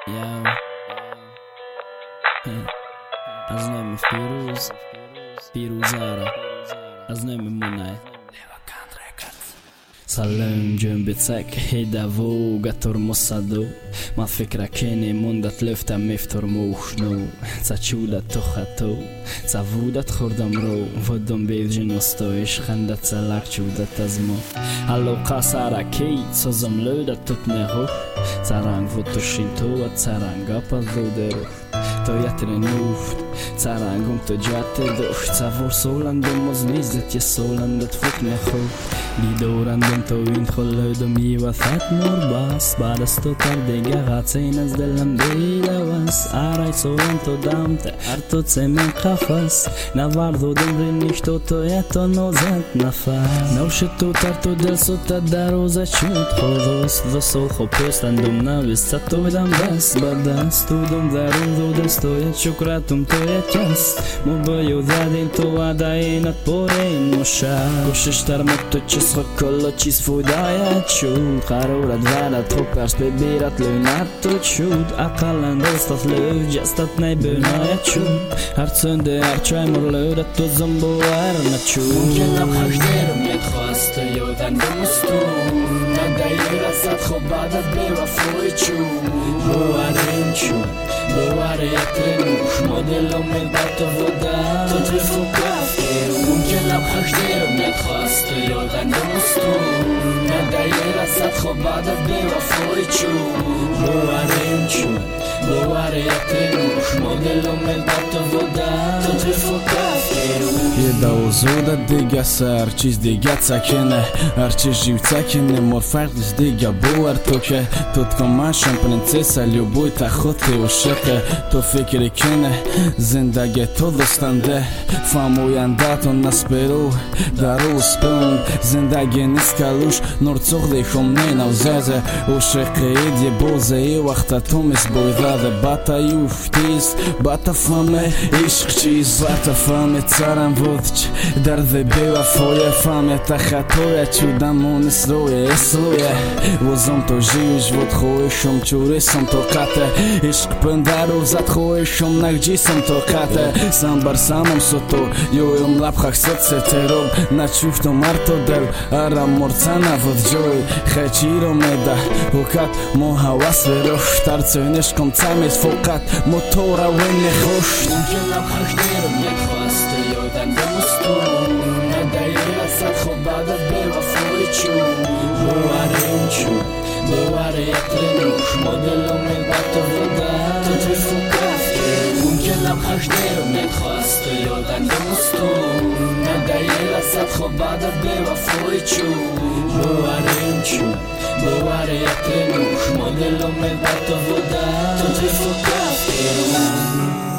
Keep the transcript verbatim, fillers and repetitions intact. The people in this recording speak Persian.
Yo از نام فیروز فیروزاره از نام منای سلام جنبت سك هدافو قطر مصدو ما فكرة كيني مندت لفتا مفتر موشنو تشودة تخطو تفودة خردم رو ودم بيد جنوستويش خندت سلاك شودة تزمو هلو قاسارا كي تزم لودة تتنهو ترانگ فتوشين تو ترانگ اپا ذودرو تو يترنوفت ترانگم تو جات دوخت تفور سولندم مزنيزت يسولندت فتنهو لیدورندم تو این خلودم یه وفت مرباس بعد از تو تر دیگه غاتین از دلم دیلواس آرای سولن تو دامت هر تو تسمن قفص نوارد دم رینیش تو تو یه تو نوزت نفس نوشت تو تر تو دل سوت دروزه چود خودست و سول خوب پستندم نویست تو بدم دست بدست تو دم درون دو دست تو یه شکراتم تو یه چست مبایو زدین تو عداینت پورین مشا کشش ترمت تو چیز کلا چیز فودایت شد قرارت ولد خوب پرس ببیرت لونت تو شد اقلا دستت لو جستت نی بنایت شد هر سنده هر چای مرلودت تو زنبوار نشد ممکنم خشدرم یتخواست یادن دمستون ندهی رسد خوب بعدت بیوفای شد بوارین شد بواره یترنوش مدلم میبرد تو ودن تو تلفو کفیر ممکنم خشدرم یتخواست یادن دمستون ندهی رسد خوب بعدت بیوفای شد بوارین شد بواره یترنوش مدلم میبرد تو ودن تو تلفو کفیر یه دوزودت دیگه سر چیز دیگه تکنه هرچی جیو تکنه مرفقش دیگه بوار تو که تو تکماشم پرنسسا любой та خود که عشقه تو فکر کنه زندگی تو دوستنده فاموینده تو نسپرو درو سپون زندگی نیست کلوش نور цогли خم نینوزده عشقه ایدی بوزه ای وقت تو میس بویده باتا یوفتیست باتا فامه عشق چیز باتا فامه ترم ودچ درد بیوفای فامه تا خطویه چودم اونس روی اسلویه وزم تو جیوش ود خویشم چوریسم تو قطه عشق پندارو زد خویشم نگجیسم تو قطه سم بر سامم سوتو یویم لبخاک ست سترم نچوفتم مرتو دل ارم مرتنه ود جوی خیچی رو میده وقت مو حواس بروش ترچوینش کم تمیز فقط موتورا وینی خوش ممکنم خشدرم یتخواست یادن دمستون ندهی رسد خوب بعدت بیوفای شد بوارین شد بواره یترنوش مدلم میبرد تو ودن تو تلفو کفیر ممکنم خشدرم یتخواست یادن دمستون ندهی رسد خوب بعدت بیوفای شد بوارین شد بواره یترنوش مدلم میبرد تو ودن تو تلفو کفیر